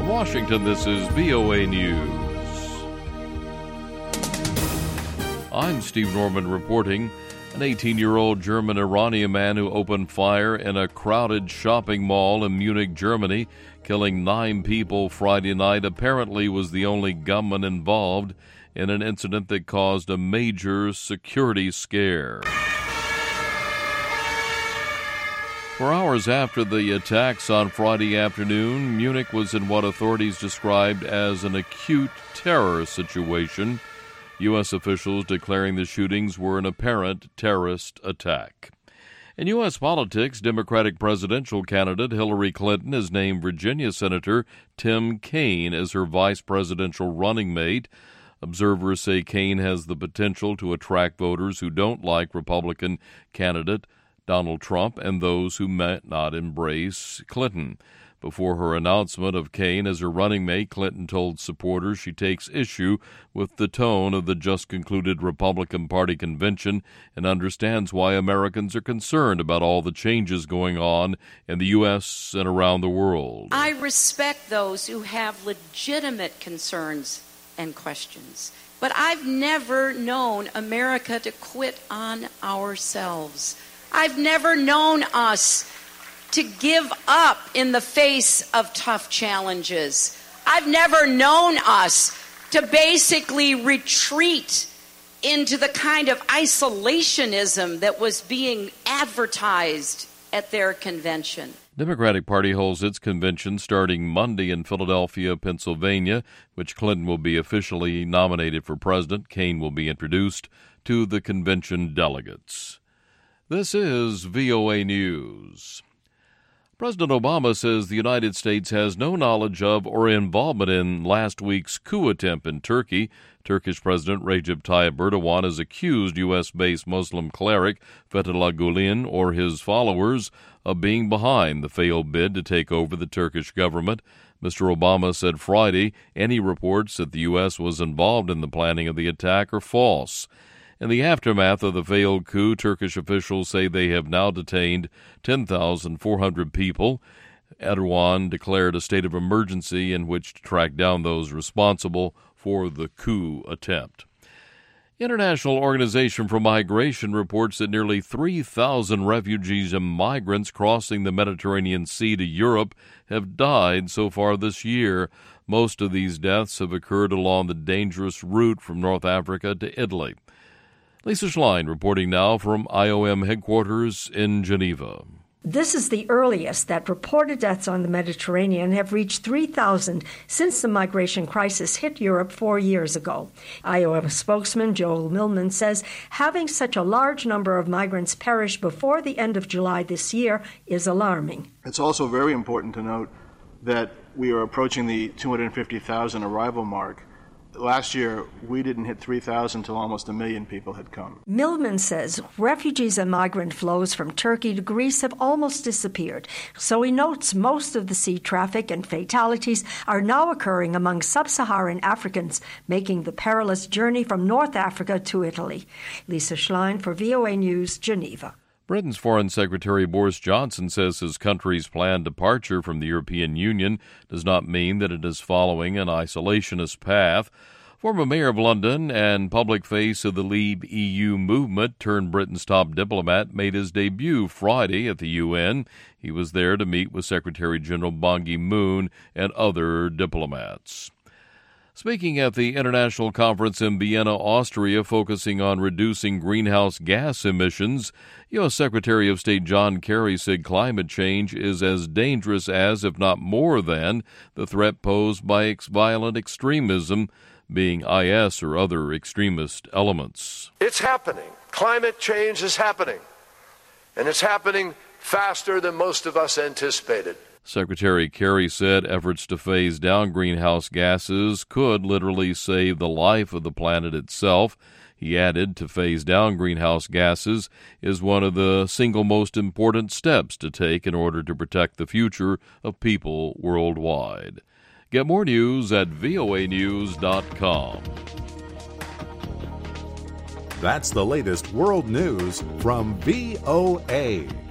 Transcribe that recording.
In Washington, this is VOA News. I'm Steve Norman reporting. An 18-year-old German-Iranian man who opened fire in a crowded shopping mall in Munich, Germany, killing 9 people Friday night, apparently was the only gunman involved in an incident that caused a major security scare. For hours after the attacks on Friday afternoon, Munich was in what authorities described as an acute terror situation, U.S. officials declaring the shootings were an apparent terrorist attack. In U.S. politics, Democratic presidential candidate Hillary Clinton has named Virginia Senator Tim Kaine as her vice presidential running mate. Observers say Kaine has the potential to attract voters who don't like Republican candidate Donald Trump and those who might not embrace Clinton. Before her announcement of Kaine as her running mate, Clinton told supporters she takes issue with the tone of the just-concluded Republican Party convention and understands why Americans are concerned about all the changes going on in the U.S. and around the world. I respect those who have legitimate concerns and questions, but I've never known America to quit on ourselves. I've never known us to give up in the face of tough challenges. I've never known us to basically retreat into the kind of isolationism that was being advertised at their convention. Democratic Party holds its convention starting Monday in Philadelphia, Pennsylvania, which Clinton will be officially nominated for president. Kaine will be introduced to the convention delegates. This is VOA News. President Obama says the United States has no knowledge of or involvement in last week's coup attempt in Turkey. Turkish President Recep Tayyip Erdogan has accused U.S.-based Muslim cleric Fethullah Gulen or his followers of being behind the failed bid to take over the Turkish government. Mr. Obama said Friday any reports that the U.S. was involved in the planning of the attack are false. In the aftermath of the failed coup, Turkish officials say they have now detained 10,400 people. Erdogan declared a state of emergency in which to track down those responsible for the coup attempt. International Organization for Migration reports that nearly 3,000 refugees and migrants crossing the Mediterranean Sea to Europe have died so far this year. Most of these deaths have occurred along the dangerous route from North Africa to Italy. Lisa Schlein reporting now from IOM headquarters in Geneva. This is the earliest that reported deaths on the Mediterranean have reached 3,000 since the migration crisis hit Europe 4 years ago. IOM spokesman Joel Millman says having such a large number of migrants perish before the end of July this year is alarming. It's also very important to note that we are approaching the 250,000 arrival mark. Last year, we didn't hit 3,000 until almost 1 million people had come. Millman says refugees and migrant flows from Turkey to Greece have almost disappeared. So he notes most of the sea traffic and fatalities are now occurring among sub-Saharan Africans, making the perilous journey from North Africa to Italy. Lisa Schlein for VOA News, Geneva. Britain's Foreign Secretary Boris Johnson says his country's planned departure from the European Union does not mean that it is following an isolationist path. Former Mayor of London and public face of the Leave EU movement turned Britain's top diplomat made his debut Friday at the UN. He was there to meet with Secretary General Ban Ki-moon and other diplomats. Speaking at the International Conference in Vienna, Austria, focusing on reducing greenhouse gas emissions, U.S. Secretary of State John Kerry said climate change is as dangerous as, if not more than, the threat posed by violent extremism, being IS or other extremist elements. It's happening. Climate change is happening. And it's happening faster than most of us anticipated. Secretary Kerry said efforts to phase down greenhouse gases could literally save the life of the planet itself. He added to phase down greenhouse gases is one of the single most important steps to take in order to protect the future of people worldwide. Get more news at voanews.com. That's the latest world news from VOA.